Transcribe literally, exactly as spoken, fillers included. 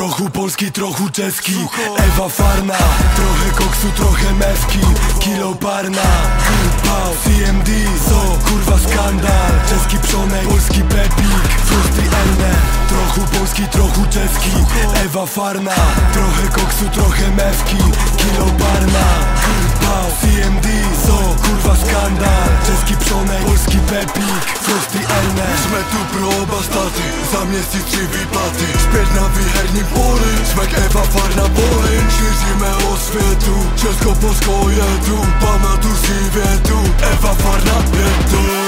Trochu polski, trochu czeski. Ewa Farna, trochę koksu, trochę mewki. Kilo parna, pał, C M D, so, kurwa skandal. Czeski przonek, polski pepik, Frosty Elner. Trochu polski, trochu czeski. Ewa Farna, trochę koksu, trochę mewki. Kilo parna, pał, C M D, so, kurwa skandal. Czeski przonek, polski pepik, Frosty Elner. Jsme tu pro oba státy, za měsíc tři výplaty. Zpět na výherním poli, jsme k Eva Farna boli. Šíříme osvětu, Česko-Polsko je tu. Pamatuj si větu, Eva Farna je tu.